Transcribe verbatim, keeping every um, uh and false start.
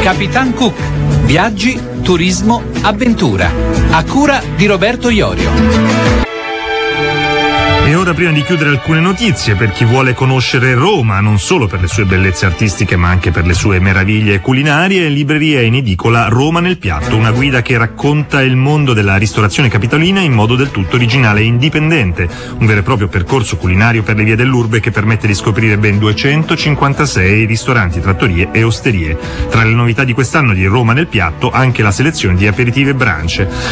Capitan Cook. Viaggi, turismo, avventura. A cura di Roberto Iorio. E ora, prima di chiudere, alcune notizie per chi vuole conoscere Roma, non solo per le sue bellezze artistiche ma anche per le sue meraviglie culinarie. Libreria in edicola Roma nel piatto, una guida che racconta il mondo della ristorazione capitolina in modo del tutto originale e indipendente, un vero e proprio percorso culinario per le vie dell'urbe che permette di scoprire ben duecentocinquantasei ristoranti, trattorie e osterie. Tra le novità di quest'anno di Roma nel piatto anche la selezione di aperitivi e brunch.